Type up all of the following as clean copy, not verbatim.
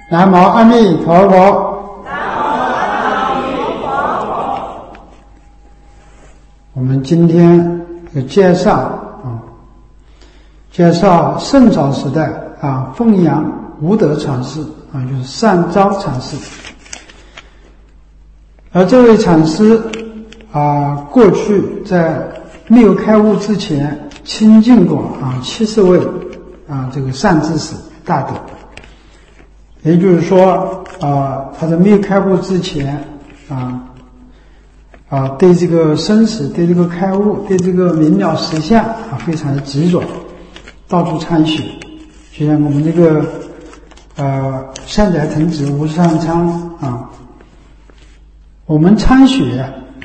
南无阿弥陀佛。我们今天有介绍圣朝时代凤阳无德禅师就是善昭禅师。而这位禅师过去在没有开悟之前亲近过70位这个善知识大德。也就是说他在没有开悟之前对这个生死，对这个开悟，对这个明了实相非常的执着，到处参学。就像我们这个善财童子无上昌我们参学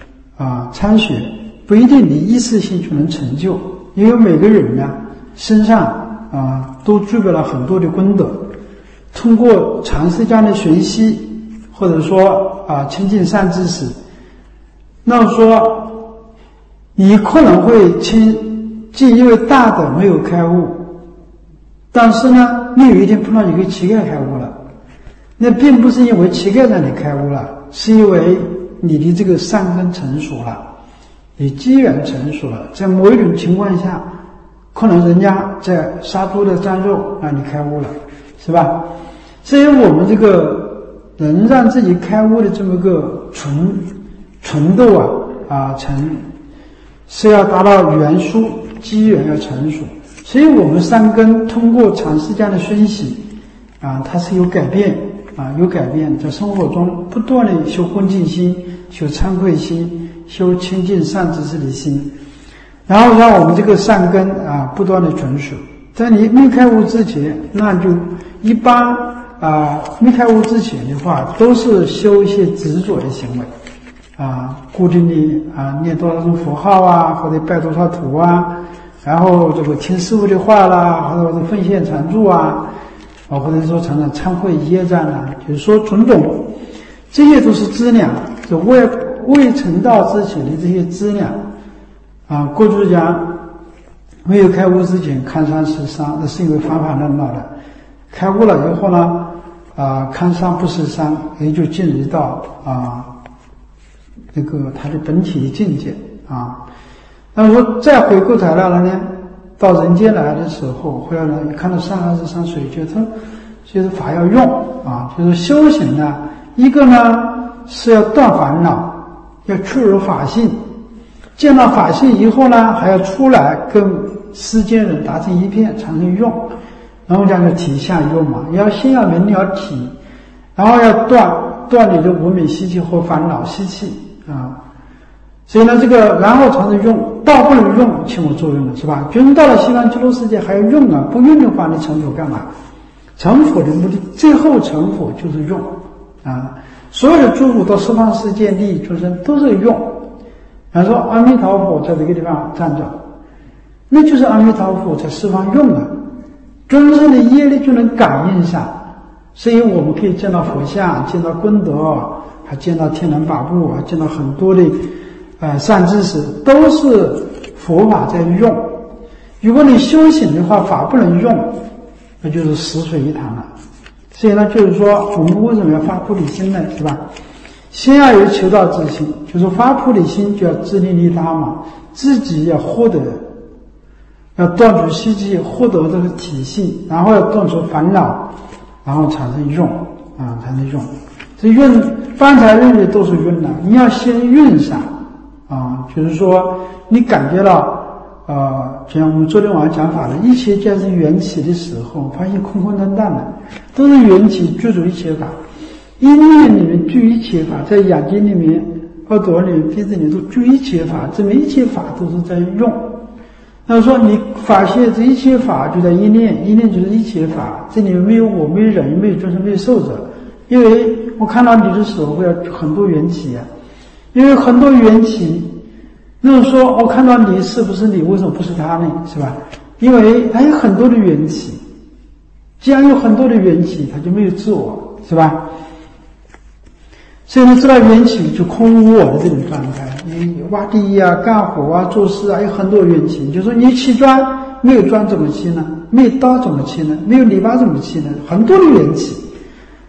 不一定你一次性就能成就，因为每个人呢身上都具备了很多的功德，通过长时间的学习，或者说亲近善知识，那么说你可能会亲近一位大的没有开悟，但是呢你有一天碰到一个乞丐开悟了，那并不是因为乞丐让你开悟了，是因为你的这个善根成熟了，你机缘成熟了，在某一种情况下可能人家在杀猪的蘸肉让你开悟了，是吧？所以我们这个能让自己开悟的这么个纯度是要达到圆殊，机缘要成熟。所以我们善根通过长时间的熏习它是有改变在生活中不断的修恭敬心，修惭愧心，修亲近善知识的心，然后让我们这个善根不断的成熟。在你没开悟之前，那就一般没开悟之前的话都是修一些执着的行为固定的念多少种符号或者拜多少土然后这个听师父的话啦，或者奉献常住或者说常常忏悔业障就是说种种，这些都是资粮，就未成道之前的这些资粮过去讲没有开悟之前看山是山，那是因为反乱的，开悟了以后呢看山不是山，也就进入到那个他的本体的境界那么说再回过头来了呢，到人间来的时候，回来了看到山还是山水，就是法要用就是修行呢，一个呢是要断烦恼，要去入法性，见到法性以后呢，还要出来跟世间人达成一片，产生用。然后讲个体相用嘛，先要明了体，然后要断你的无明习气或烦恼习气所以呢这个然后产生用，道不能用起我作用了，是吧？就是到了西方极乐世界还要用不用的话你成佛干嘛？成佛的目的，最后成佛就是用所有的诸佛到十方世界利益众生都是用。比方说阿弥陀佛在这个地方站着，那就是阿弥陀佛在十方用众生的业力就能感应上，所以我们可以见到佛像，见到功德，还见到天人宝物，见到很多的善知识，都是佛法在用。如果你修行的话，法不能用，那就是死水一潭了。所以呢，就是说我们为什么要发菩提心呢？是吧？先要有求道之心，就是发菩提心就要自利利他嘛，自己要获得，要断除习气，获得这个体性，然后要断除烦恼，然后产生用产生用。这运方才论的都是运你要先运上就是说你感觉到就像我们昨天晚上讲法的，一切皆是缘起的时候，发现空空荡荡的，都是缘起具足一切法，一念里面具一切法，在眼睛里面、耳朵里面、鼻子里面都具一切法，证明一切法都是在用。那么说你发现这一切法就在一念，一念就是一切法，这里面没有我，没有人，没有众生，没有寿者。因为我看到你的时候会有很多缘起因为很多缘起，那么说我看到你是不是你，为什么不是他呢？是吧？因为他有很多的缘起，既然有很多的缘起，他就没有自我，是吧？所以呢，知道缘起就空无我的这种状态。你挖地干活做事有很多缘起。就说你砌砖，没有砖怎么砌呢？没有刀怎么砌呢？没有篱笆怎么砌呢？很多的缘起。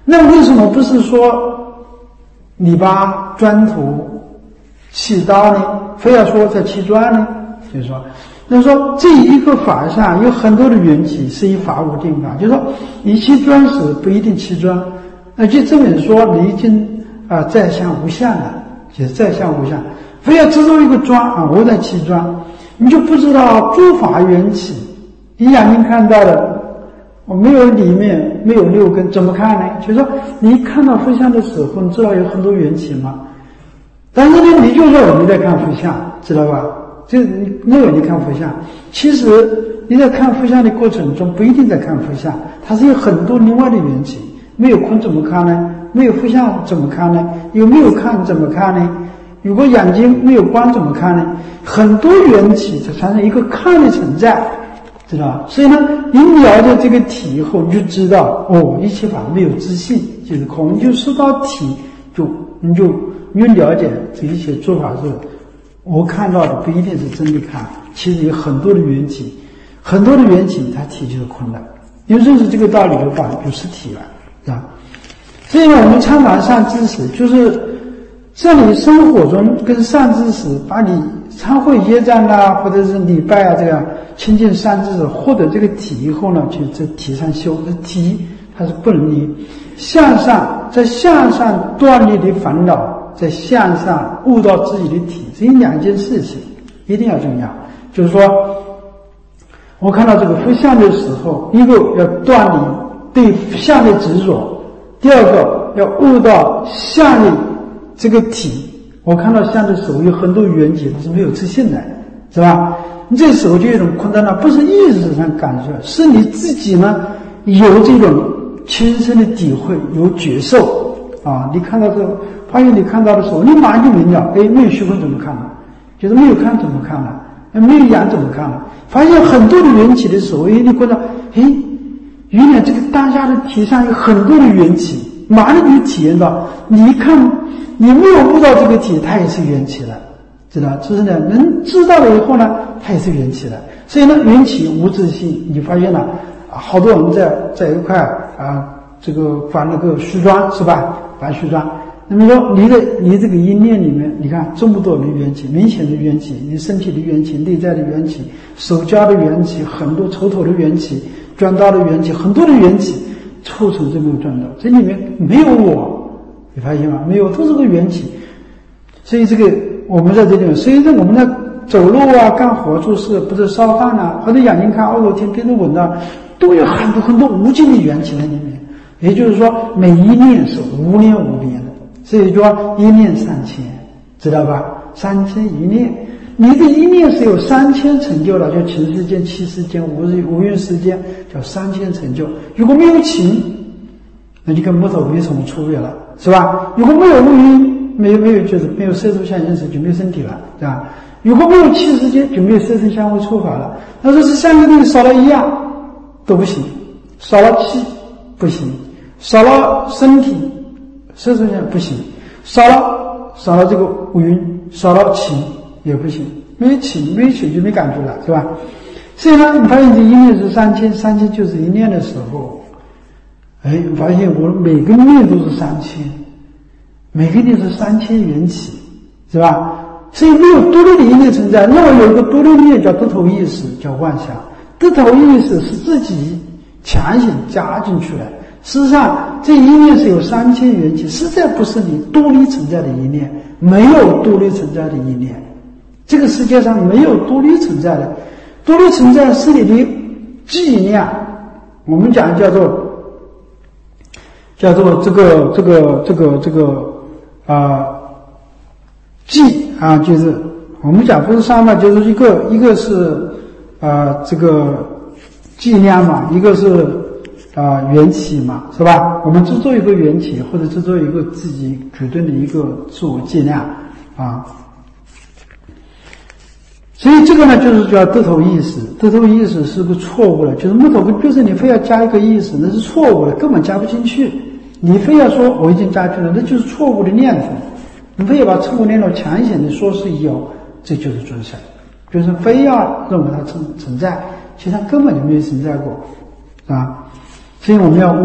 那为什么不是说你把砖头砌刀呢？非要说在砌砖呢？就是说这一个法上有很多的缘起，是以法无定法。就是说你砌砖时不一定砌砖，那就证明说你已经在相无相了，就是在相无相。非要执着一个砖我在砌砖，你就不知道诸法缘起。你眼睛看到的，我没有里面没有六根，怎么看呢？就是说你看到佛像的时候，你知道有很多缘起吗？但是呢，你就认为你在看佛像，知道吧？就你认为你看佛像，其实你在看佛像的过程中不一定在看佛像，它是有很多另外的缘起。没有空怎么看呢？没有佛像怎么看呢？有没有看怎么看呢？如果眼睛没有光怎么看呢？很多缘起才产生一个看的存在，知道吧？所以呢，你了解这个体以后，你就知道一切法没有自性，就是空。你就知道体，你就了解这一切做法是我看到的不一定是真的看，其实有很多的缘起，很多的缘起它体就是空的。你认识这个道理的话，就是体了，是吧？所以呢，我们参访善知识，就是在你生活中跟善知识，把你参会业障或者是礼拜这样亲近善知识，获得这个体以后呢，就在体上修。这体它是不能离向上，在向上断离的烦恼，在向上悟到自己的体，这两件事情一定要重要。就是说，我看到这个佛像的时候，一个要断离对相的执着，第二个要悟到相的这个体。我看到相的时候有很多缘起，它是没有自信的，是吧？你这时候就有一种困难了，不是意识上感受，是你自己呢有这种亲身的体会，有觉受你看到这个，发现你看到的时候，你马上就明了，没有虚空怎么看了？就是没有看怎么看了？没有眼怎么看了？发现很多的缘起的时候，你觉得，原来这个当下的体上有很多的缘起，马上就体验到，你看你没有悟到这个体，它也是缘起了，知道？就是呢，能知道了以后呢，它也是缘起了。所以呢，缘起无自性，你发现了好多人在一块这个翻那个虚砖，是吧？翻虚砖。那么说你这个因念里面，你看这么多的缘起，明显的缘起，你身体的缘起，内在的缘起，手脚的缘起，很多丑头的缘起，赚到的缘起，很多的缘起，凑成这么赚到，这里面没有我，你发现吗？没有，都是个缘起。所以这个我们在这里面，所以我们在走路干活做事，不是烧饭或者眼睛看二楼天边的闻到，都有很多很多无尽的缘起在里面。也就是说，每一念是无念无边的。所以说一念3000，知道吧？3000一念，你的一念是有3000成就了，叫情世间、七世间、无蕴世间，叫3000成就。如果没有情，那就跟木头没什么区别了，是吧？如果没有无蕴，没有就是没有色受想行识，就没有身体了，是吧？如果没有七世间，就没有色身香味触法了。那这是三个东西少了一样都不行，少了气不行，少了身体色受想不行，少了这个无蕴，少了情也不行，没有情就没感觉了，是吧？所以呢，你发现这一念是3000就是一念的时候，你发现我每个念都是3000，每个念是3000缘起，是吧？所以没有独立的一念存在。那么有一个独立的念叫得头意识，叫妄想。得头意识是自己强行加进去的。事实上，这一念是有3000缘起，实在不是你独立存在的一念，没有独立存在的一念。这个世界上没有独立存在的，独立存在是你的计量。我们讲叫做这个计就是我们讲不是商嘛，就是一个是这个计量嘛，一个是缘起嘛，是吧？我们制作一个缘起，或者制作一个自己决定的一个自我计量所以这个呢，就是叫得头意识。得头意识是个错误的，就是木头根，就是你非要加一个意识，那是错误的，根本加不进去。你非要说我已经加进去了，那就是错误的念头。你非要把错误念头强行的说是有，这就是准神，就是非要认为它存在，其实它根本就没有存在过，所以我们要悟到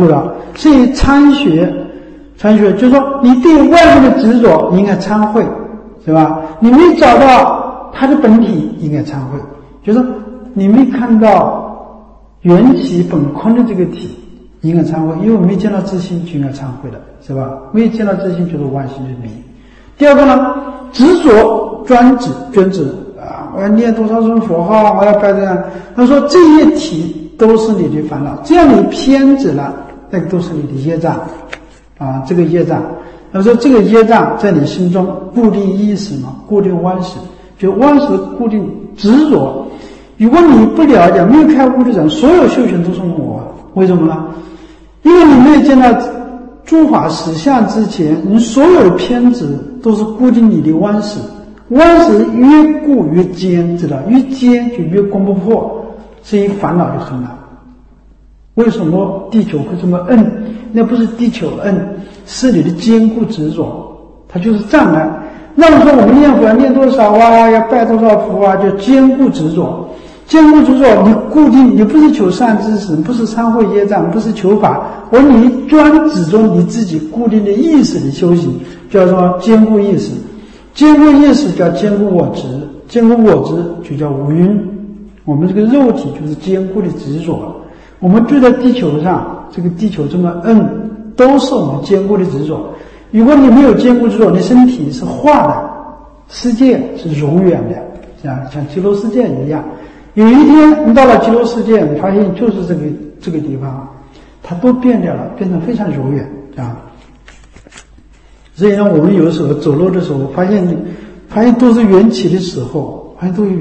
所以参学就是说你对外面的执着应该参会，是吧？你没找到它的本体，应该参会，就是你没看到缘起本空的这个体，应该参会，因为没见到自性就应该参会的，是吧？没有见到自性就是万行之迷。第二个呢，执着专指啊，我要念多少声佛号，我要拜这样。他说这些体都是你的烦恼，只要你偏执了，那个都是你的业障啊，这个业障。他说这个业障在你心中固定意识嘛，固定妄识，就妄识固定执着。如果你不了解，没有开悟的人，所有修行都是我，为什么呢？因为你没有见到诸法实相之前，你所有的偏执都是固定你的妄识，妄识越固越坚，知道？越坚就越攻不破，所以烦恼就很难。为什么地球会这么硬？那不是地球硬，是你的坚固执着，它就是障碍。那么说我们念佛要念多少啊，要拜多少佛啊，就坚固执着。坚固执着，你固定，你不是求善知识，不是参会业障，不是求法，而你专指着你自己固定的意识的修行，叫做坚固意识。坚固意识叫坚固我执，坚固我执就叫无云。我们这个肉体就是坚固的执着。我们住在地球上，这个地球这么硬，都是我们坚固的执着。如果你没有坚固执着，你身体是化的，世界是永远的，像极乐世界一样。有一天你到了极乐世界，你发现就是这个地方，它都变掉了，变成非常柔远啊。所以呢，我们有时候走路的时候，发现都是缘起的时候，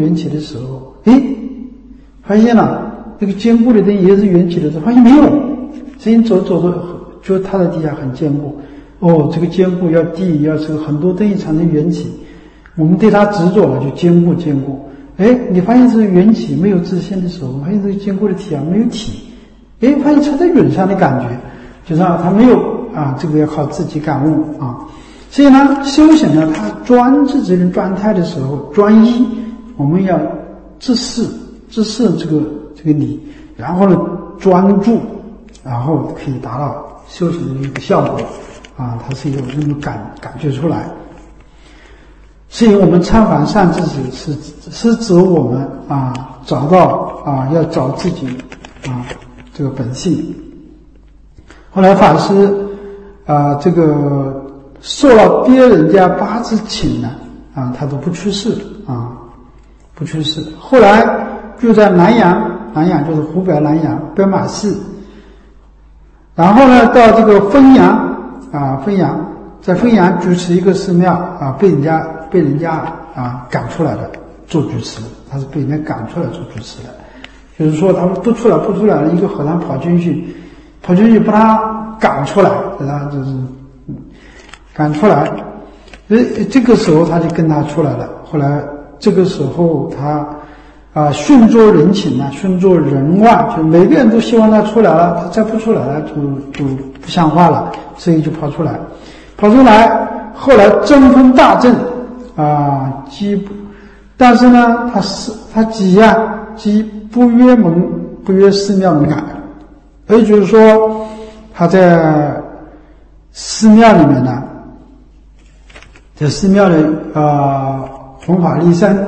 发现了这个坚固的东西也是缘起的时候，发现没有，所以你走着就它的底下很坚固。哦，这个坚固要地要这个很多东西产生缘起，我们对它执着了就坚固。你发现这个缘起没有自信的时候，发现这个坚固的体啊没有体，发现它在云上的感觉，就是它没有啊，这个要靠自己感悟啊。所以呢，修行呢，它专制这种状态的时候，专一，我们要自视这个理，然后呢专注，然后可以达到修行的一个效果啊，它是有这种感觉出来。所以我们参访善知识是指我们啊找到啊要找自己啊这个本性。后来法师这个受了别人家八字请呢啊，他都不去世。后来就在南阳就是湖北南阳白马寺，然后呢到这个汾阳在汾阳主持一个寺庙啊，被人家赶出来的做主持，他是被人家赶出来做主持的，就是说他们不出来了，一个和尚跑进去把他赶出来，他就是赶出来，这个时候他就跟他出来了。后来这个时候他顺作人情啊，顺作人望，就每个人都希望他出来了，他再不出来了就不像话了，所以就跑出来，后来争锋大阵但是呢他既不约门不约寺庙门槛，也就是说他在寺庙里面呢，在寺庙里弘法利生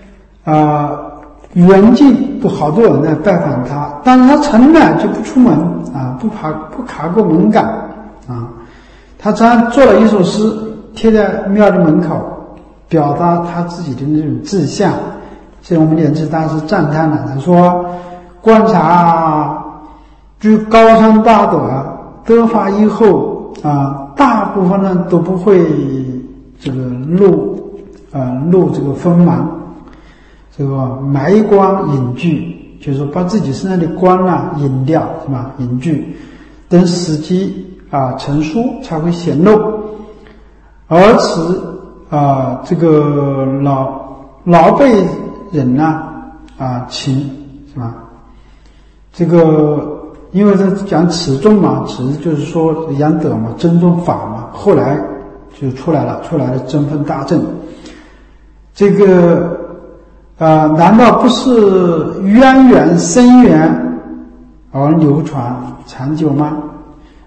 远近都好多人在拜访他，但是他从来就不出门不卡过门槛他常做了一首诗贴在庙的门口，表达他自己的那种志向。所以我们莲池大师赞叹了，他说观察据高僧大德得法以后大部分人都不会这个露这个锋芒，这个埋光隐聚，就是说把自己身上的光隐掉，是吧？隐聚，等时机成熟才会显露。而此这个老辈人情，是吧？这个因为是讲持重嘛，持就是说扬德嘛，尊重法嘛，后来就出来了争锋大阵。这个难道不是渊源深远而流传长久吗？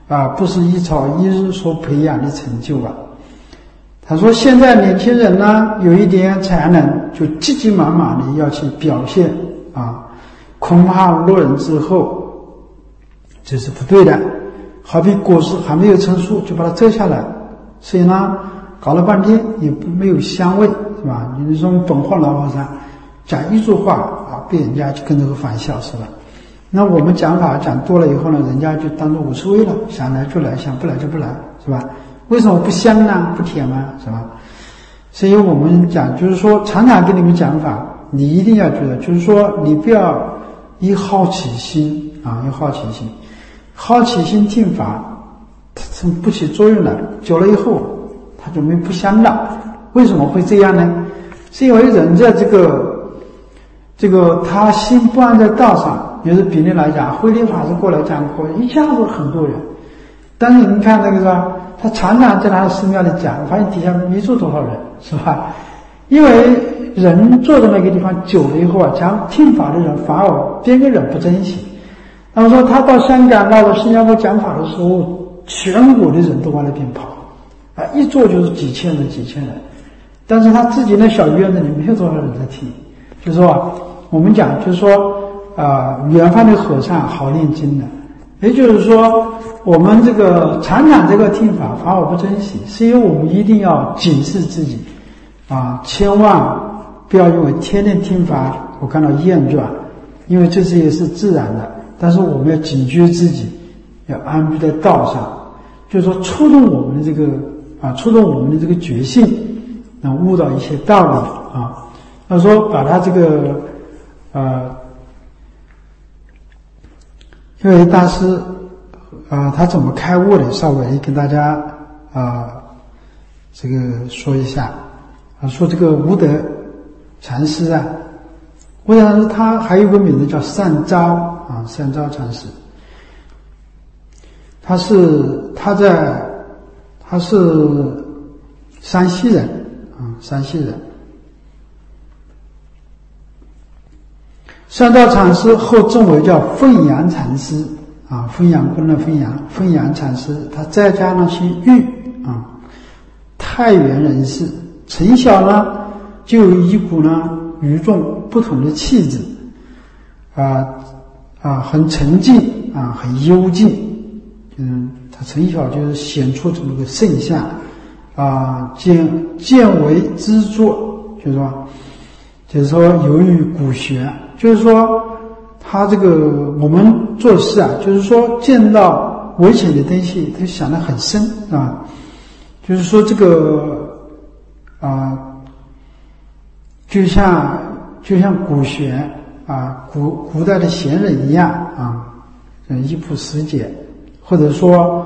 不是一朝一日所培养的成就啊。他说现在年轻人呢有一点才能就急急忙忙的要去表现恐怕落人之后，这是不对的。好比果实还没有成熟就把它摘下来，所以呢搞了半天也没有香味，是吧？你说本货老和尚讲一句话被人家就跟着反笑，是吧？那我们讲法讲多了以后呢，人家就当作无所谓了，想来就来，想不来就不来，是吧？为什么不香呢？不甜吗？是吧？所以我们讲就是说，常常跟你们讲法，你一定要觉得，就是说你不要以好奇心有好奇心，好奇心听法它是不起作用的，久了以后它就没不香了。为什么会这样呢？是因为人在这个他心不安在道上，也是比例来讲，慧理法师过来讲课，一下子很多人。但是你看那个是吧，他常常在他的寺庙里讲，发现底下没坐多少人，是吧？因为人坐在那个地方久了以后讲听法的人反而边个人不珍惜。那么说他到香港到了新加坡讲法的时候，全国的人都往那边跑一坐就是几千人，但是他自己那小院子里没有多少人在听。就是说我们讲就是说远方的和尚好念经的，也就是说我们这个常常这个听法反而不珍惜，是因为我们一定要警示自己千万不要因为天天听法我感到厌倦，因为这些也是自然的，但是我们要警觉自己，要安居在道上，就是说触动我们的这个觉性，能悟到一些道理他说把他这个因为大师他怎么开悟的，稍微跟大家这个说一下说这个无德禅师无德禅师他还有个名字叫善昭善昭禅师，他是山西人山西人。善昭禅师后正为叫凤阳禅师凤阳宫的凤阳禅师，他在家呢姓玉太原人士，从小呢就有一股呢与众不同的气质很沉静很幽静，他从小就是显出这么个圣相见为知作，就是说由于古学，就是说他这个我们做事就是说见到危险的东西他想得很深就是说这个就像古学古代的贤人一样一仆十解，或者说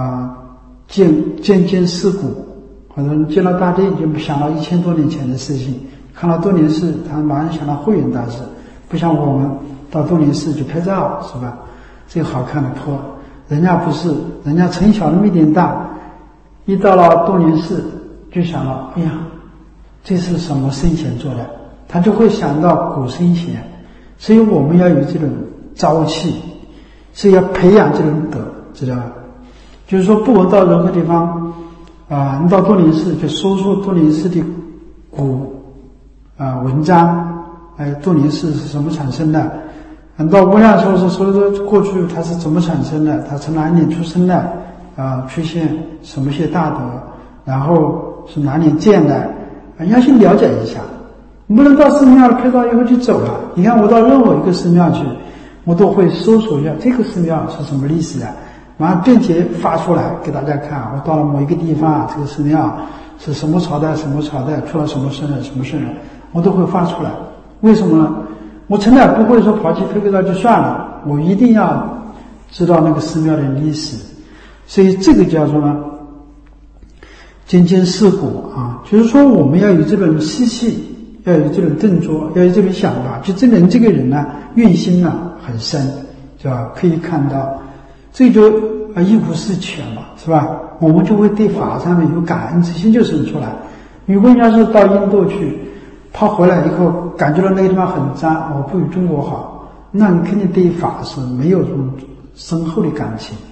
见世故，或者见到大地就想到1000多年前的事情，看到多年寺他马上想到慧远大师，不像我们到多年寺就拍照，是吧？这个好看的坡，人家不是，人家从小那么一点大，一到了多年寺就想到，哎呀，这是什么圣贤做的，他就会想到古圣贤。所以我们要有这种朝气，是要培养这种德，知道吧？就是说不管到任何地方你到多年寺就搜索多年寺的古文章，多年寺是什么产生的，到无量寿是说过去它是怎么产生的，它从哪一年出生的出现什么些大德，然后是哪年建的，要去了解一下。不能到寺庙里拍照以后就走了。你看我到任何一个寺庙去，我都会搜索一下这个寺庙是什么历史完了并且发出来给大家看。我到了某一个地方，这个寺庙是什么朝代什么朝代，出了什么圣人什么圣人，我都会发出来。为什么呢？我从来不会说跑去拍个照就算了，我一定要知道那个寺庙的历史。所以这个叫做呢见世故就是说我们要有这种习气，要有这种动作，要有这种想法，就证明这个人呢愿心很深，是吧？可以看到这就一无是全嘛，是吧？我们就会对法上面有感恩之心就生出来。如果人家是到印度去，他回来以后感觉到那个地方很脏，我不与中国好，那你肯定对法是没有这种深厚的感情。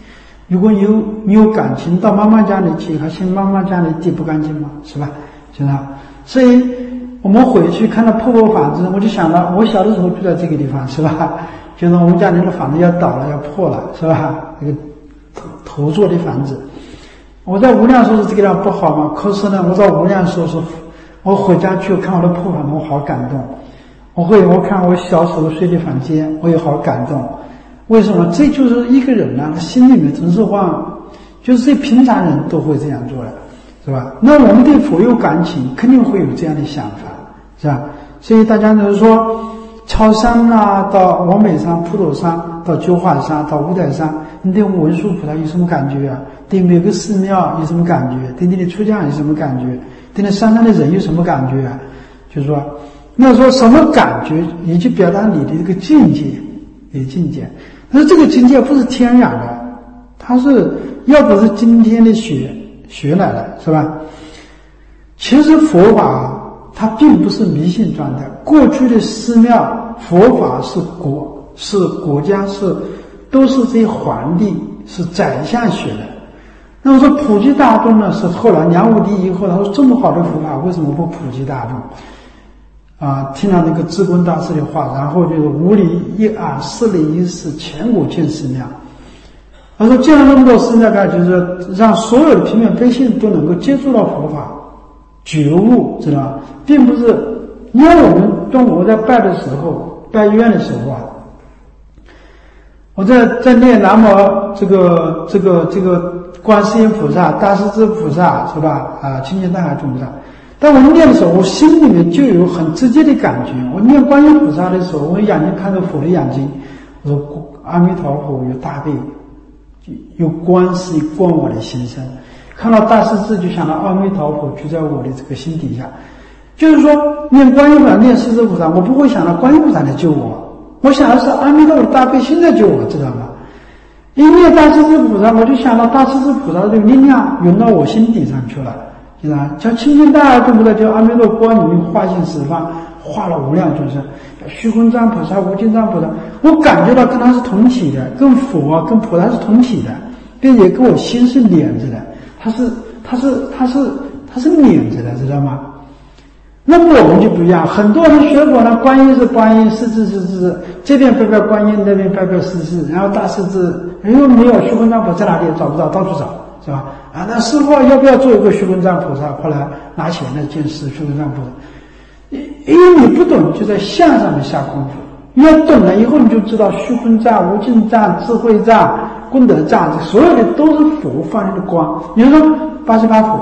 如果你有感情到妈妈家里去，还嫌妈妈家里地不干净吗？是吧？是吧？所以我们回去看到破房子，我就想到我小的时候住在这个地方，是吧？就是我们家里的房子要倒了，要破了，是吧？那个头座的房子，我在无量说是这个地方不好嘛，可是呢，我到无量说是，我回家去看我的破房子，我好感动。我看我小时候睡的房间，我也好感动。为什么？这就是一个人啊，他心里面真是就是这平常人都会这样做的，是吧？那我们对佛有感情，肯定会有这样的想法，是吧？所以大家就是说，敲山啊，到王美山、普陀山，到九华山，到五台山，你对文殊菩萨有什么感觉啊？对每个寺庙有什么感觉？对你的出家有什么感觉？对那山上的人有什么感觉啊？就是说，那说什么感觉，也就表达你的这个境界，境界。但是这个境界不是天然的，它是要不是今天的学来的，是吧？其实佛法它并不是迷信状态。过去的寺庙佛法是国家都是这些皇帝是宰相学的。那么说普及大众呢，是后来梁武帝以后，他说这么好的佛法为什么不普及大众？听了那个智光大师的话，然后就是五里一庵，四里一寺，全国建寺庙。他说建了那么多寺庙，就是让所有的平民百姓都能够接触到佛法，觉悟，知道吗？并不是因为我们中国在拜的时候，拜院的时候啊，我在念南无这个观世音菩萨、大势至菩萨，是吧？清净大海众菩萨。当我念的时候，我心里面就有很直接的感觉。我念观音菩萨的时候，我眼睛看着佛的眼睛，我说阿弥陀佛有大悲，有观世音观我的心声。看到大势至就想到阿弥陀佛就在我的这个心底下。就是说念观音菩萨、念势至菩萨，我不会想到观音菩萨来救我，我想的是阿弥陀佛大悲心在救我，知道吗？一念大势至菩萨，我就想到大势至菩萨的力量涌到我心底上去了。是吧？叫清净大海众菩萨，叫阿弥陀光里面化现十方，化了无量众生，虚空藏菩萨、无尽藏菩萨，我感觉到跟他是同体的，跟佛、跟菩萨是同体的，并且跟我心是连着的，他是连着的，知道吗？那么我们就不一样，很多人学佛呢，观音是观音，势至是势至，这边拜拜观音，那边拜拜势至，然后大势至，因为没有虚空藏菩萨在哪里也找不到，到处找。是吧？那师父要不要做一个虚空藏菩萨？后来拿起来那件事，虚空藏菩萨，因为你不懂，就在相上面下功夫。你要懂了以后，你就知道虚空藏、无尽藏、智慧藏、功德藏，这所有的都是佛放的光。你说88佛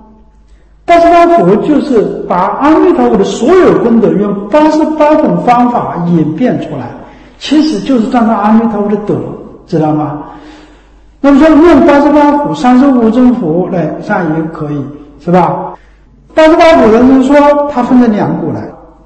，88佛就是把阿弥陀佛的所有功德用88种方法演变出来，其实就是照着阿弥陀佛的德，知道吗？那么说用88佛、35真佛来上也可以，是吧？88佛人说它分成两股了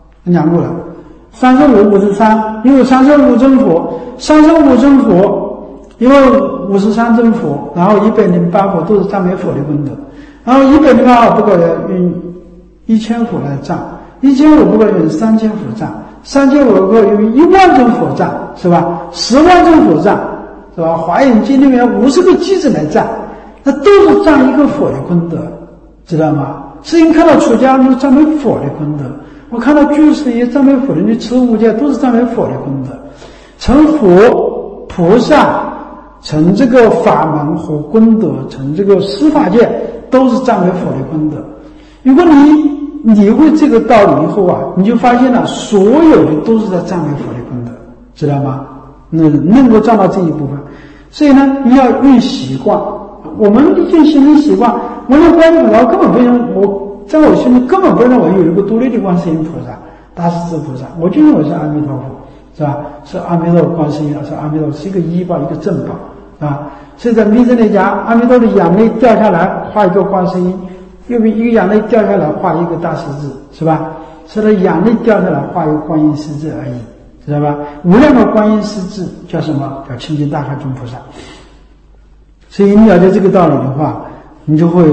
，35、53，因为35真佛，35真佛，因为53真佛，然后108佛都是赞美佛的功德，然后108不可用1000佛来赞，1500不可用3000佛赞，3500不可用10000真佛赞，是吧？10万真佛赞。是吧？华严经里面50个机子来赞，那都是赞一个佛的功德，知道吗？世人看到出家人赞美佛的功德，我看到居士也赞美佛的，你持五戒都是赞美佛的功德。成佛菩萨，成这个法门和功德，成这个司法界都是赞美佛的功德。如果你理会这个道理以后啊，你就发现了所有的都是在赞美佛的功德，知道吗？能够占到这一部分，所以呢，你要用习惯。我们已经形成习惯，我那观音菩萨根本不认，我在我心里根本不认为有一个独立的观世音菩萨、大势至菩萨，我就认为是阿弥陀佛，是吧？是阿弥陀观世音，是阿弥陀，是一个依报，一个正报，啊。所以在密宗里讲，阿弥陀的眼泪掉下来画一个观世音，又比一个眼泪掉下来画一个大势至，是吧？是他眼泪掉下来画一个观音势至而已。知道吧？无量的观音势至叫什么？叫清净大海众菩萨。所以你了解这个道理的话，你就会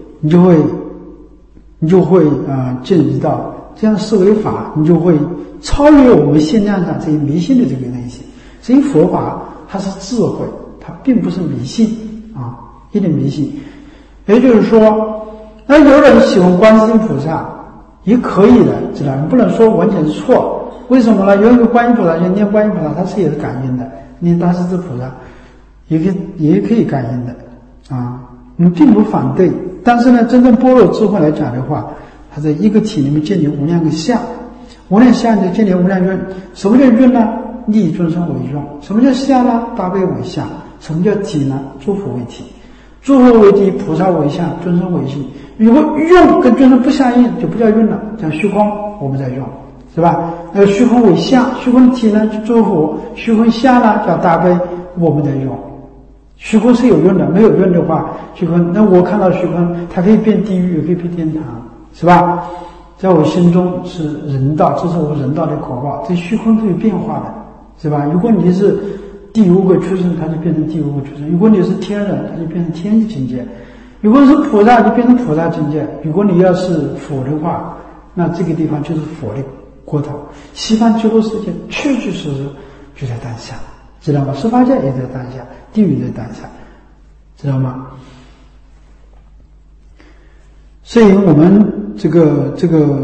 见识到这样思维法，你就会超越我们现量上这些迷信的这个东西。所以佛法它是智慧，它并不是迷信。 啊，一点迷信。也就是说，那有人喜欢观世音菩萨也可以的，知道吗？不能说完全是错。为什么呢？有一个观音菩萨，就念观音菩萨，它是有感应的；念大势至菩萨，也可以感应的啊。我们并不反对，但是呢，真正般若智慧来讲的话，它在一个体里面建立无量个相，无量相就建立无量愿。什么叫愿呢？利益众生为用。什么叫相呢？大悲为相。什么叫体呢？诸佛为体。诸佛为体，菩萨为相，众生为性。如果用跟众生不相应，就不叫用了，叫虚空，我们在用，是吧？虚空为相，虚空体呢就诸佛，虚空相呢叫大悲，我们在用。虚空是有用的，没有用的话，虚空那我看到虚空，它可以变地狱，也可以变天堂，是吧？在我心中是人道，这是我人道的口号。这虚空都有变化的，是吧？如果你是第五个出生，它就变成第五个出生；如果你是天人，它就变成天境界；如果是菩萨，就变成菩萨境界；如果你要是佛的话，那这个地方就是佛的国头。西方极乐世界确确实实就在当下，知道吗？十法界也在当下，地狱在当下，知道吗？所以我们这个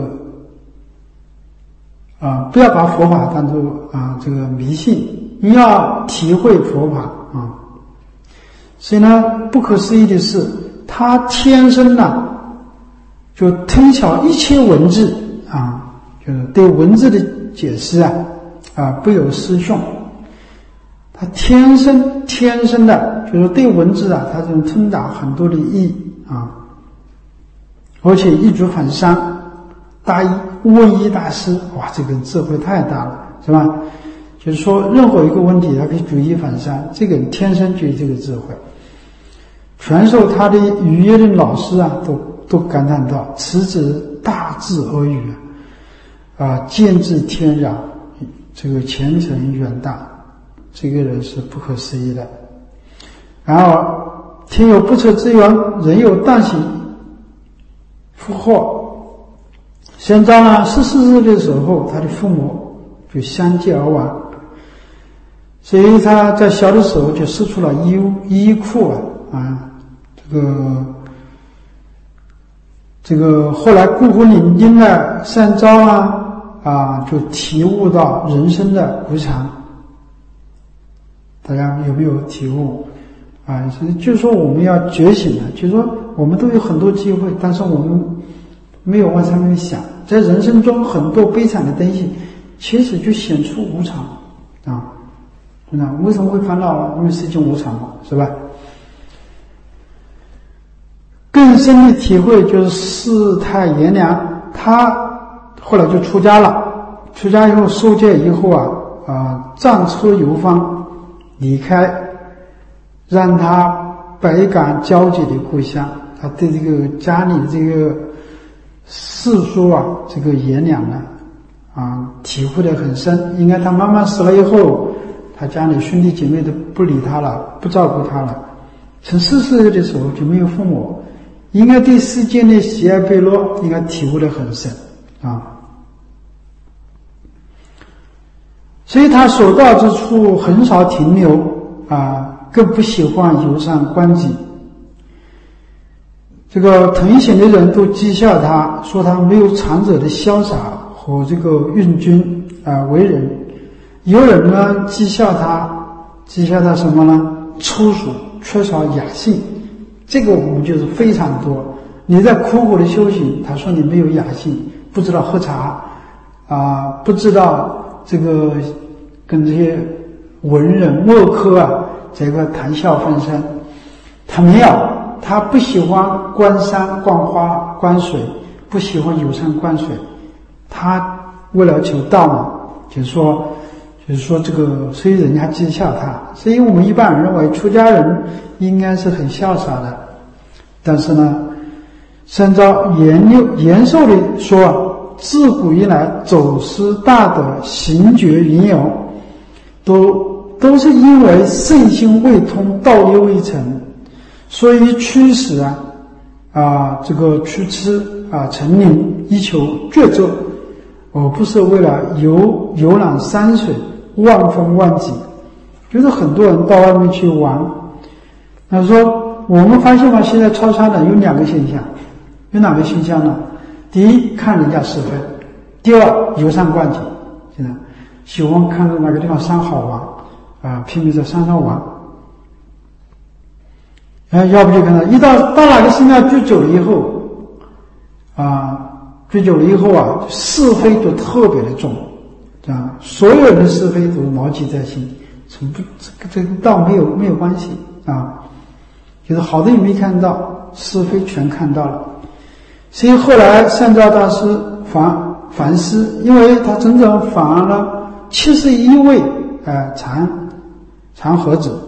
不要把佛法当作这个迷信，你要体会佛法啊。所以呢，不可思议的是，他天生呢就通晓一切文字啊，就是对文字的解释不有失凶。他天生的就是对文字他这种通达很多的意义啊，而且一举反三，大一问一大师，哇，这个智慧太大了，是吧？就是说任何一个问题他可以举一反三，这个人天生就有这个智慧。传授他的语言的老师都感叹到，此子大智而语见智天壤，这个前程远大，这个人是不可思议的。然后天有不测之源，人有旦夕复祸。玄奘呢14岁的时候，他的父母就相继而亡，所以他在小的时候就失去了衣裤这个后来孤苦伶仃的善昭就体悟到人生的无常。大家有没有体悟就是说我们要觉醒就是说我们都有很多机会，但是我们没有往上面想，在人生中很多悲惨的东西其实就显出无常为什么会烦恼？因为世间无常嘛，是吧？更深的体会就是世态炎凉，他后来就出家了，出家以后受戒以后战车游方，离开让他百感交集的故乡，他对这个家里这个世俗这个炎凉体会得很深。应该他妈妈死了以后，他家里兄弟姐妹都不理他了，不照顾他了。从40岁的时候就没有父母，应该对世间的喜爱悲乐应该体会得很深所以他所到之处很少停留更不喜欢游山观景。这个同行的人都讥笑他，说他没有长者的潇洒和这个运君为人。有人呢讥笑他什么呢？粗俗，缺少雅兴。这个我们就是非常多。你在苦苦的修行，他说你没有雅兴，不知道喝茶不知道这个跟这些文人墨客这个谈笑风生。他没有，他不喜欢观山观花观水，不喜欢游山观水。他为了求道嘛，就是说这个，所以人家讥笑他。所以我们一般人认为出家人应该是很潇洒的，但是呢，三昭延寿的说，自古以来走失大德行觉云游，都是因为圣心未通，道业未成，所以驱使这个驱痴成灵，以求觉者，而不是为了游览山水，忘风忘己。就是很多人到外面去玩那说我们发现现在抄家的有2个现象，有哪个现象呢？第一，看人家是非；第二，游山观景，现在喜欢看到哪个地方山好玩拼命在山上玩。要不就看到一到哪个寺庙聚久了以后是非都特别的重所有人的是非都牢记在心，这个倒没有关系就是好的也没看到，是非全看到了。所以后来善照大师反思，因为他整整访了71位禅和子，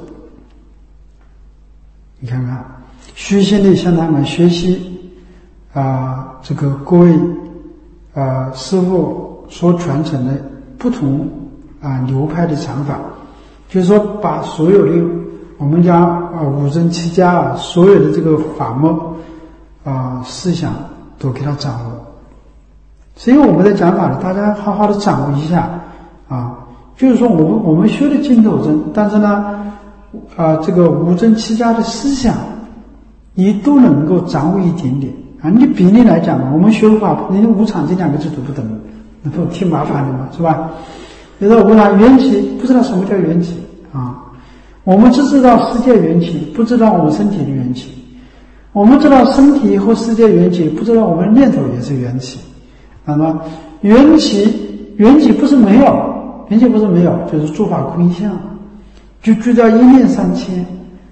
你看看，虚心地向他们学习这个各位师父所传承的不同流派的禅法，就是说把所有的我们讲五真七家所有的这个法目思想都给他掌握。所以我们的讲法呢，大家好好的掌握一下就是说我们修的净土真，但是呢这个五真七家的思想你都能够掌握一点点你比例来讲我们学法连无常这2个字都不懂，那不挺麻烦的嘛，是吧？比如说无常缘起，不知道什么叫缘起我们只知道世界缘起，不知道我们身体的缘起；我们知道身体和世界缘起，不知道我们的念头也是缘起。那么缘起不是没有，缘起不是没有，就是诸法空相，就具在一念三千，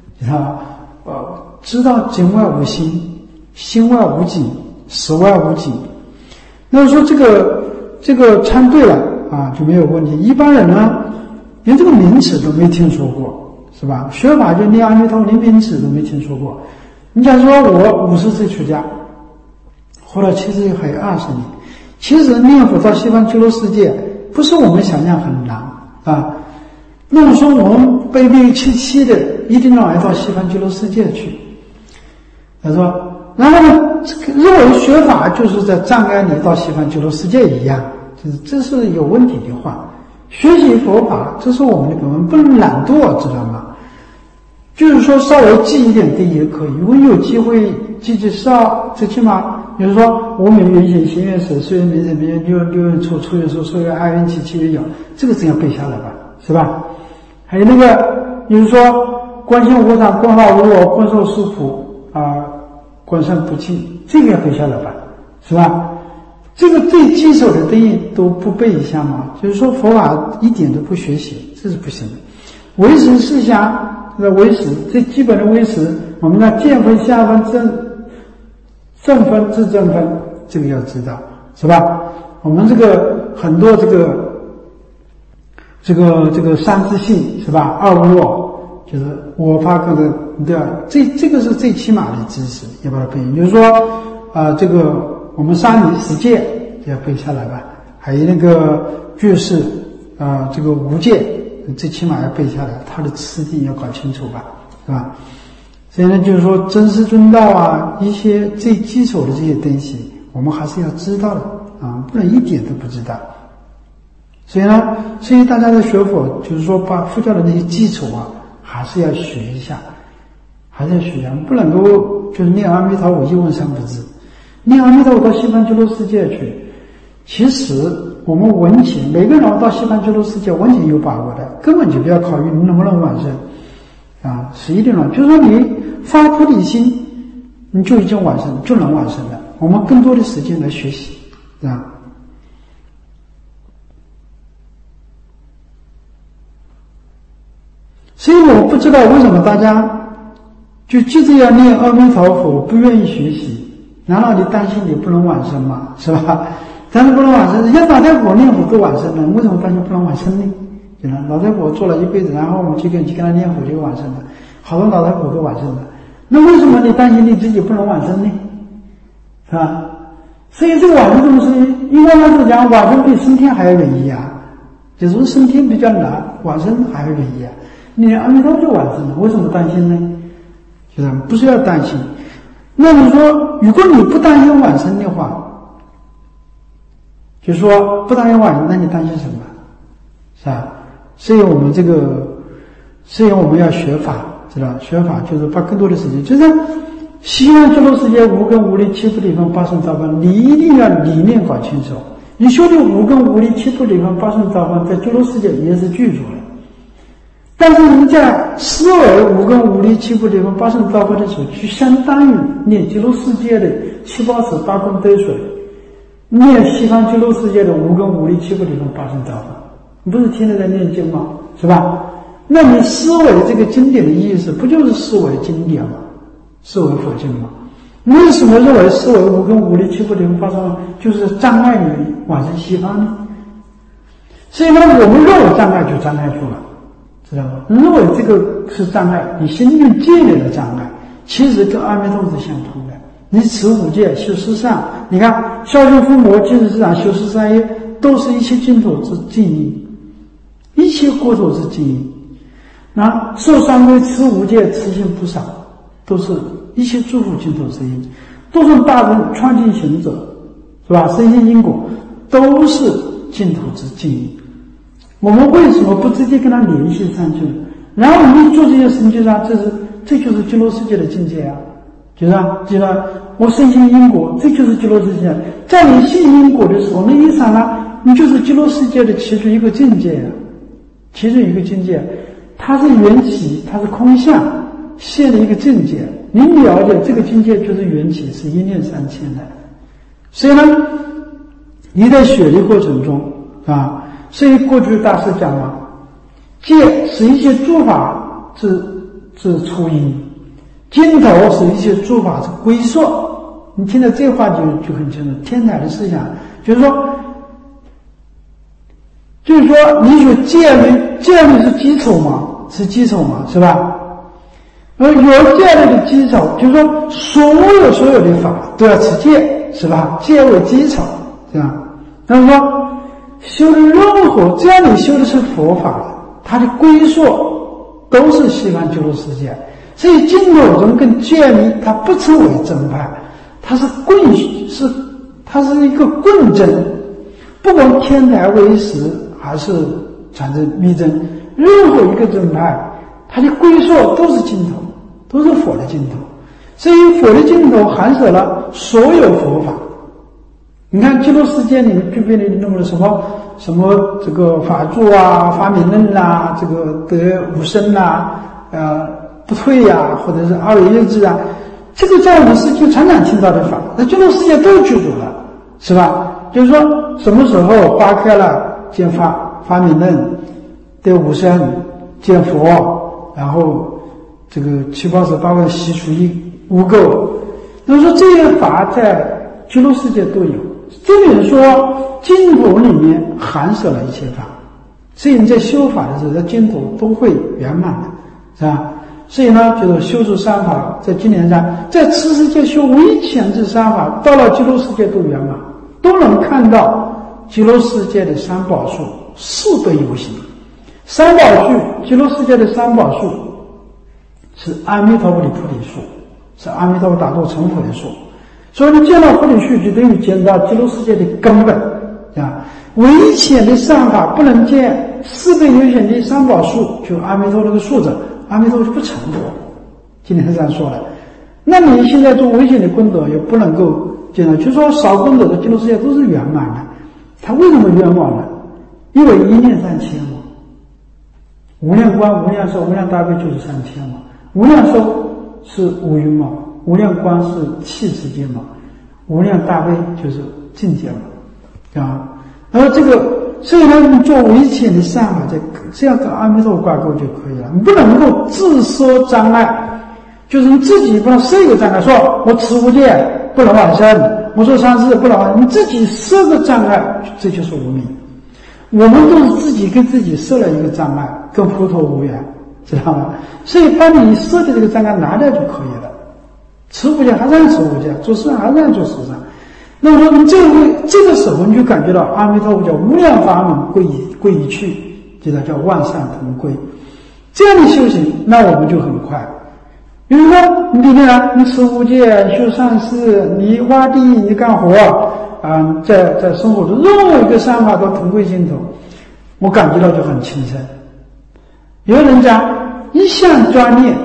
知道境外无心，心外无境，识外无境。那么说这个参对了就没有问题。一般人呢连这个名词都没听说过，是吧？学法就念阿弥陀佛，连名词都没听说过。你假如说我50岁出家，活到70岁还有20年，其实念佛到西方极乐世界不是我们想象很难那么说我们悲悲戚戚的一定要来到西方极乐世界去。他说然后呢认为学法就是在障碍你到西方极乐世界一样，就是这是有问题的话。学习佛法这是我们的本分，不能懒惰，知道吗？就是说稍微记一点的也可以，如果有机会记最起码比如说我每月显行月始，岁月明日明月六月初，初月初，朔月二月七，七月酉，这个真要背下来吧，是吧？还有那个比如说观心无常，观法无我，观受是苦观身不净，这个要背下来吧，是吧？这个最基础的东西都不背一下嘛，就是说佛法一点都不学习，这是不行的。唯识思想，唯识最基本的唯识，我们的见分、下分、正分、自正分，这个要知道，是吧？我们这个很多这个三自性，是吧？二无我，就是我发各个，对吧？这个是最起码的知识，要把它背。就是说这个我们三离十界要背下来吧，还有那个句式这个无界最起码要背下来，它的次第要搞清楚吧，是吧？所以呢就是说真实中道一些最基础的这些东西我们还是要知道的不能一点都不知道。所以大家的学佛就是说把佛教的那些基础还是要学一下，不能够就是念阿弥陀佛一问三不知，念阿弥陀佛到西方极乐世界去。其实我们文情每个人到西方极乐世界文情有把握的，根本就不要考虑你能不能往生是一定的。就是说你发菩提心你就已经往生，就能往生了。我们更多的时间来学习所以我不知道为什么大家就急着要念阿弥陀佛，不愿意学习。难道你担心你不能往生吗？是吧？但是不能往生，人家老太婆念佛都往生了，为什么担心不能往生呢？老太婆做了一辈子，然后我们去跟他念佛就往生了，好多老太婆都往生了。那为什么你担心你自己不能往生呢？是吧？所以这个往生这种事情，一般来说讲，往生比升天还要容易就是升天比较难，往生还要容易你阿弥陀佛就往生了，为什么担心呢？就是不是要担心。那么说如果你不担心往生的话，就是说不担心往生，那你担心什么？是吧？所以我们要学法， 知道学法就是花更多的时间，就是西方极乐世界无根无力七不离分八圣道分，你一定要理念搞清楚。你修的无根无力七不离分八圣道分，在极乐世界也是具足的。但是你在思维无根无力七不离分八圣道分的时候，就相当于念极乐世界的七宝池八功德水，念西方极乐世界的无根无力七不离分八圣道分。你不是天天在念经吗？是吧？那你思维这个经典的意思，不就是思维经典吗？思维佛经吗？为什么认为思维无根无力七不离分八圣道分就是障碍你往生西方呢？所以呢，我们认为障碍就障碍住了。知道吗？认为这个是障碍，你心里界内的障碍，其实跟阿弥陀佛是相通的。你持五戒修十善，你看孝敬父母、尽职事长、修十善业，都是一切净土之净因，一切国土之净因。那受三规、持五戒、持行菩萨，都是一切诸佛净土之因。多种大人创净行者，是吧？深信因果，都是净土之净因。我们为什么不直接跟他联系上去呢？然后你做这些事情，这就是极乐世界的境界啊！就是我深信因果，这就是极乐世界。在你信因果的时候，那一刹那，你就是极乐世界的其中一个境界啊！其中一个境界，它是缘起，它是空相现的一个境界。你了解这个境界就是缘起，是一念三千的。所以呢，你在学的过程中啊。所以过去大师讲了，戒是一切诸法之初因，经头是一切诸法之归宿。你听到这话就很清楚，天台的思想就是说你说戒律是基础嘛，是吧？而有戒律的基础，就是说所有的法都要持戒，是吧？戒为基础，是吧？那么说修的任何，只要你修的是佛法，它的归宿都是西方极乐世界。所以净土宗跟戒律它不称为正派，它是一个棍针，不管天台为实还是传承密真，任何一个正派，它的归宿都是净土，都是佛的净土。所以佛的净土含舍了所有佛法。你看极乐世界里面具备了那么什么这个法住啊、发明论啊、这个得无生啊、不退呀、或者是二维业智啊，这个在我们世界常常听到的法，在极乐世界都具足了，是吧？就是说什么时候花开了，见发明论，得无生，见佛，然后这个七宝十八万习俗无垢，那么说这些法在极乐世界都有。这里说净土里面含舍了一切法，所以你在修法的时候，在净土都会圆满的，是吧？所以呢，就是修持三法，在经典上，在此世界修唯前之三法，到了极乐世界都圆满，都能看到极乐世界的三宝树四倍有形。三宝树，极乐世界的三宝树是阿弥陀佛的菩提树，是阿弥陀佛打坐成佛的树。所以你见到菩提树，就等于见到极乐世界的根本啊！唯浅的善法不能见四倍有显的三宝树，就阿弥陀那个树子，阿弥陀就不成佛。今天是这样说的。那你现在做唯显的功德，也不能够见到，就说少功德的极乐世界都是圆满的。它为什么圆满呢？因为一念三千嘛，无量观、无量寿、无量大悲就是三千嘛，无量寿是五蕴嘛。无量光是气世界嘛，无量大悲就是境界嘛，啊，然后所以呢，你做唯浅的善法，这样跟阿弥陀佛挂钩就可以了。你不能够自设障碍，就是你自己不能设一个障碍，说我持无戒不能往生，我做善事不能往生，你自己设个障碍，这就是无明。我们都是自己跟自己设了一个障碍，跟佛陀无缘，知道吗？所以把你设的这个障碍拿掉就可以了。持无戒还是按持无戒，做事还是按做事上。那么说你这个时候你就感觉到阿弥陀佛叫无量法门归一去，这个叫万善同归。这样的修行，那我们就很快。比如说你今天你持无戒、修善事、你挖地、你干活啊，在生活中任何一个善法都同归净土，我感觉到就很轻松。有人讲一向专念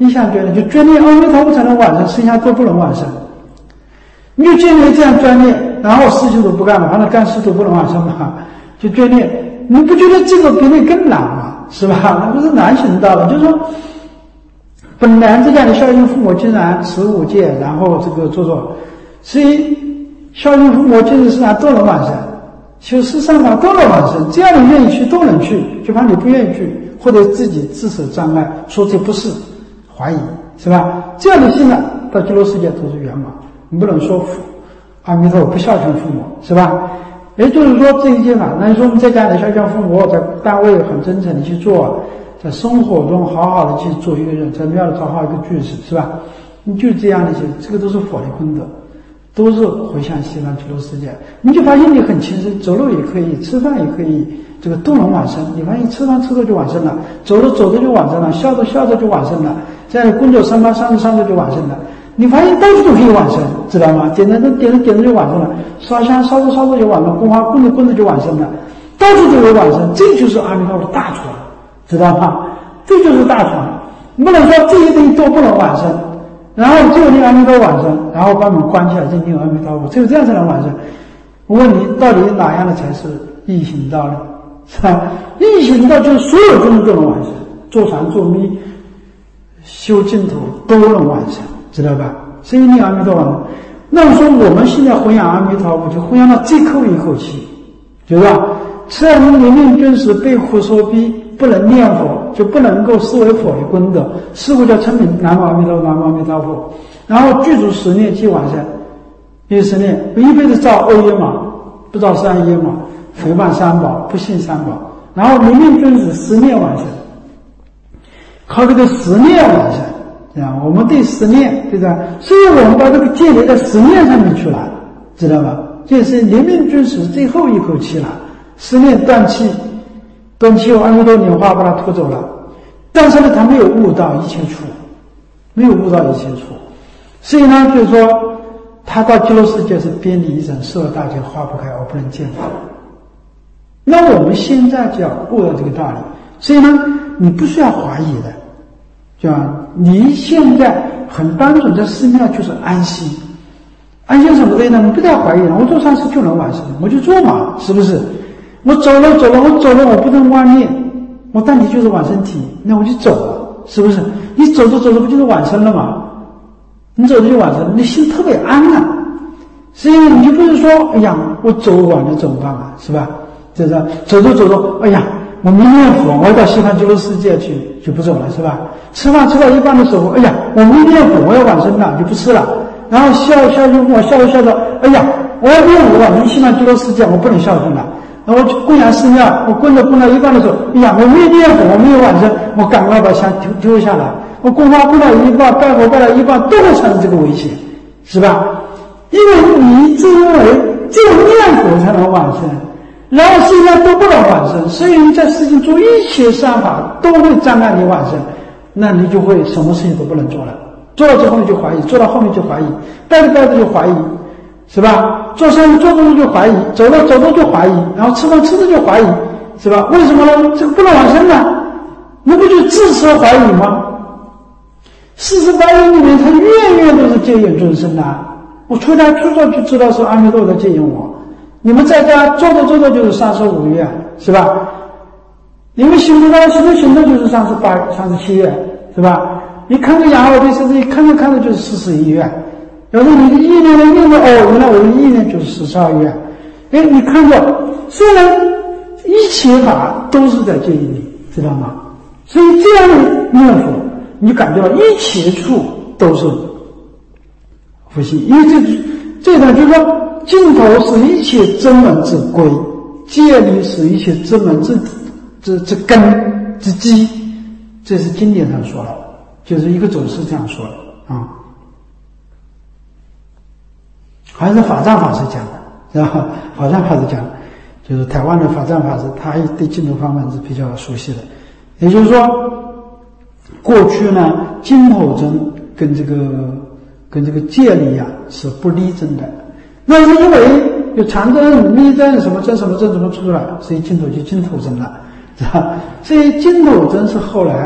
一项专念，就专念阿弥陀佛才能往生，剩下都不能往生。你就专念这样专念，然后事情都不干了，反正干事都不能往生嘛，就专念。你不觉得这个比那更难吗？是吧？那不是难行道了。就是说，本来这样的孝敬父母，竟然15戒，然后这个做，所以孝敬父母精神世上都能往生，修四善法都能往生，只要你愿意去都能去，就怕你不愿意去，或者自己自守障碍，说这不是，怀疑，是吧？这样的心呢，到极乐世界都是圆满。你不能说服阿弥陀佛不孝敬父母，是吧？也就是说这一件法，那你说我们在家里孝敬父母，在单位很真诚的去做，在生活中好好的去做一个人，在庙里找好一个居士，是吧？你就这样的些，这个都是佛的功德，都是回向西方极乐世界。你就发现你很轻松，走路也可以，吃饭也可以，这个都能往生。你发现吃饭吃着就往生了，走着走着就往生了，笑着笑着就往生了，在工作上班上着上着就往生了。你发现到处都可以往生，知道吗？点着就往生了，烧香烧着烧着就往生，供花供着就往生了，到处都有往生。这就是阿弥陀佛的大船，知道吗？这就是大船。不能说这些东西都不能往生，然后只有念阿弥陀往生，然后把门关起来就念阿弥陀佛，只有这样才能往生。我问你，到底哪样的才是易行道呢？是吧？易行道就是所有众生都能往生，坐禅坐密修净土都能往生，知道吧？所以念阿弥陀佛。那么说我们现在弘扬阿弥陀佛，就弘扬到最后一口气，就是吧？此而临命君时被苦所逼，不能念佛，就不能够视为佛的功德，是故叫称名南无阿弥陀佛，南无阿弥陀佛。然后具足10念即往生，10念一辈子造恶业嘛，不造善业嘛，诽谤三宝，不信三宝。然后临命君时10念往生，靠这个10念往生啊，我们对10念，对吧？所以我们把这个戒律在10念上面去了，知道吧？这是临命君时最后一口气了，10念断气后，阿弥陀拈花把他拖走了。但是呢，他没有悟到一切处，没有悟到一切处，所以呢，就是说他到极乐世界是遍礼一生，摄大界，花不开而不能见佛。那我们现在就要悟到这个道理，所以呢，你不需要怀疑的，就你现在很单纯，在寺庙就是安心。安心什么东西呢？你不要怀疑了，我做善事就能完成，我就做嘛，是不是？我走了，我不能妄念，我但你就是往生体，那我就走了，是不是？你走着不就是往生了吗？你走着就往生，你心特别安了，所以你就不是说，哎呀，我走晚了怎么办啊？是吧？就是走着，哎呀，我没念佛，我要到西方极乐世界去，就不走了，是吧？吃饭吃到一半的时候，哎呀，我没念佛，我要往生了，就不吃了。然后笑着，哎呀，我要念佛，我西方极乐世界，我不能孝顺了。然后我供养寺庙，我供到一半的时候，哎呀，我没念佛，我没有往生，我赶快把香丢下来。我供花供到一半，拜佛拜到一半，都会产生这个危险，是吧？因为你自认为只有念佛才能往生，然后世上都不能往生，所以你在世间做一切善法都会障碍你往生，那你就会什么事情都不能做了。做到最后你就怀疑，做到后面就怀疑，拜着就怀疑，是吧？做生意做着就怀疑，走着就怀疑，然后吃着就怀疑，是吧？为什么呢？这个不能往生呢？那不就自持怀疑吗？48愿里面，他愿都是戒引众生啊！我出家就知道是阿弥陀佛在戒引我。你们在家做着就是35愿，是吧？你们行着就是37愿，是吧？你看着养好的身体，看着就是41愿。要是你的意念的念着，原来我的意念就是42愿。哎，你看着，虽然一切法都是在戒引你，知道吗？所以这样的念佛，你感觉到一切处都是佛性，因为这段就是说，净土是一切真门之归，戒律是一切真门之根之基，这是经典上说的。就是一个祖师这样说的啊，好像是法藏法师讲的，是吧？法藏法师讲的，就是台湾的法藏法师，他对净土方面是比较熟悉的。也就是说，过去呢，净土宗跟这个戒律是不立正的，那是因为有禅证、密证什么证怎么出来，所以净土就净土宗了，是吧？所以净土宗是后来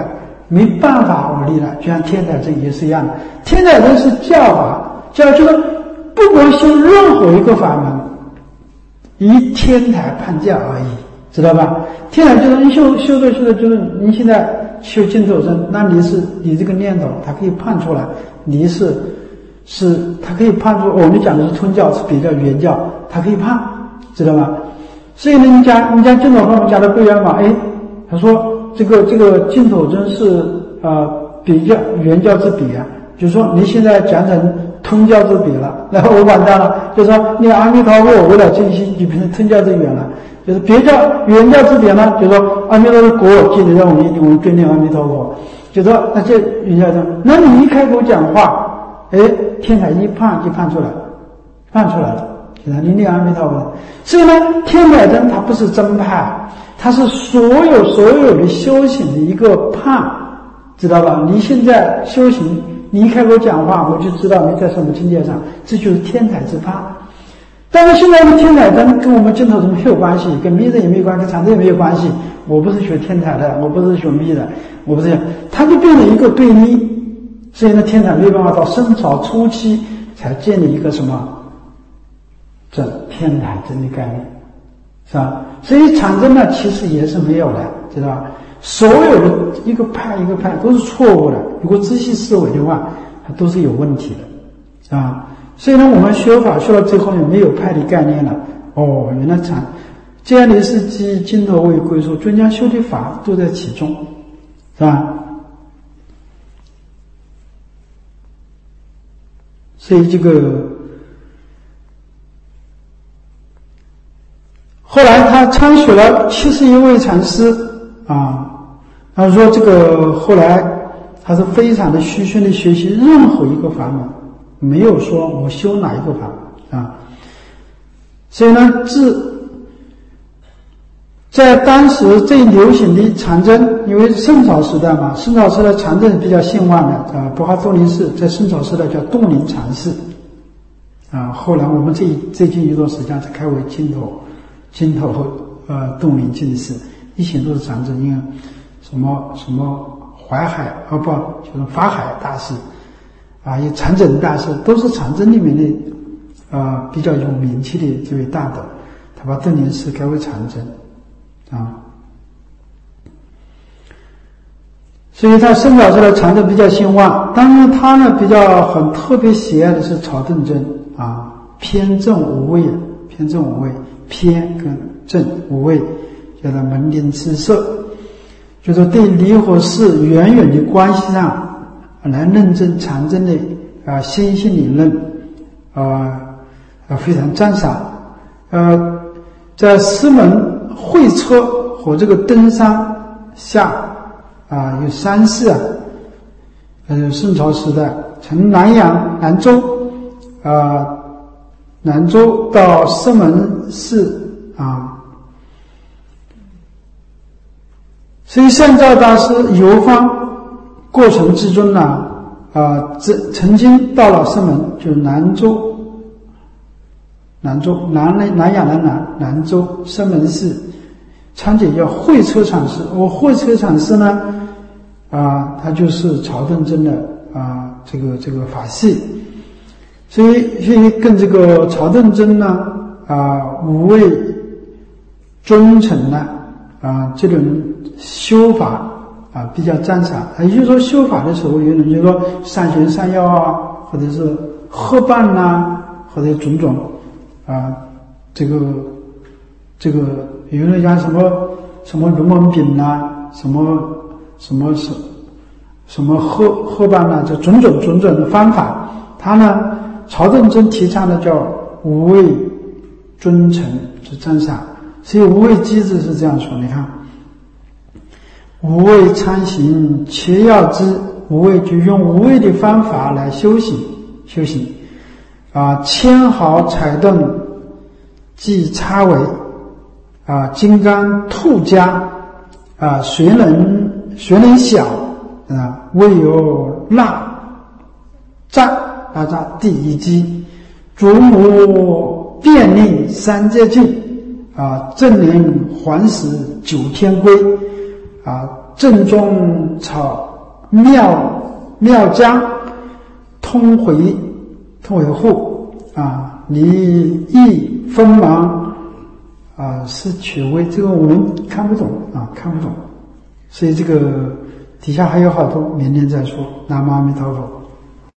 没办法而立了。就像天台宗也是一样的，天台宗是教法，就是不管修任何一个法门，以天台判教而已，知道吧？天台就是你修的就是你现在修净土宗，那你这个念头，它可以判出来，你是它可以判出，我们讲的是通教是比较原教，它可以判，知道吧？所以呢，你讲净土宗，我们讲的不一样嘛？他说这个净土宗是比较原教之比啊，就是说你现在讲成通教之比了，然后我完蛋了，就是说你阿弥陀佛为了真心，你变成通教之远了。就是别教原教之比呢，就是说阿弥陀佛国记得让我们尊敬阿弥陀佛，就是说那这原教宗，那你一开口讲话，天台一判就判出来了，就是你念阿弥陀佛。所以呢，天台宗它不是真派，它是所有的修行的一个判，知道吧？你现在修行，你一开口讲话，我就知道你在什么境界上，这就是天台之判。但是现在的天台宗跟我们净土宗没有关系，跟密宗也没有关系，跟禅宗也没有关系。我不是学天台的，我不是学密的，我不是，它就变成一个对立。所以呢，天台没有办法到宋朝初期才建立一个什么这天台宗的概念，是吧？所以禅宗呢，其实也是没有的，知道吧？所有的一个派一个派都是错误的，如果仔细思维的话，它都是有问题的，啊。所以呢，我们学法学到最后面没有派的概念了。原来这样的是即净土为归宿，尊家修的法都在其中，是吧？所以这个后来他参选了71位禅师啊，他说这个后来他是非常的虚心的学习任何一个法门。没有说我修哪一个法啊，所以呢，在当时最流行的禅宗，因为宋朝时代嘛，宋朝时代禅宗是比较兴旺的博化洞林寺在宋朝时代叫洞林禅寺啊，后来我们最近一段时间才开为净土和洞林净寺，以前都是禅宗，因为什么淮海就是法海大师。有禅宗大师，都是禅宗里面的比较有名气的这位大德，他把洞林寺改为禅宗所以他宋朝时的禅宗比较兴旺。当然他呢比较很特别喜爱的是曹洞宗偏正无畏，偏跟正无畏，叫他门林之色，就是对离和事远远的关系上来认证禅宗的心性理论非常赞赏。在师门会车和这个登山下有3寺宋朝时代从兰州到师门寺所以善照大师游方过程之中呢，曾经到了师门，就是南阳的兰州师门寺，参见叫会车禅师。会车禅师呢，他就是曹洞宗的这个法系，所以跟这个曹洞宗呢五位忠诚呢这种修法比较赞赏。也就是说修法的时候，有人就说善行善要或者是合办或者种种这个有人讲什么龙门饼什么合办这种种的方法，他呢曹洞宗提倡的叫无畏尊诚之赞赏。所以无畏机制是这样说，你看无畏参行切要之，无畏就用无畏的方法来修行千毫踩动即插尾金刚兔家谁能晓未有蜡扎第一击，竹母便令三界境正年还时9天归正中草妙江通回户离意锋芒是取微，这个我们看不懂，所以这个底下还有好多，明天再说。南无阿弥陀佛。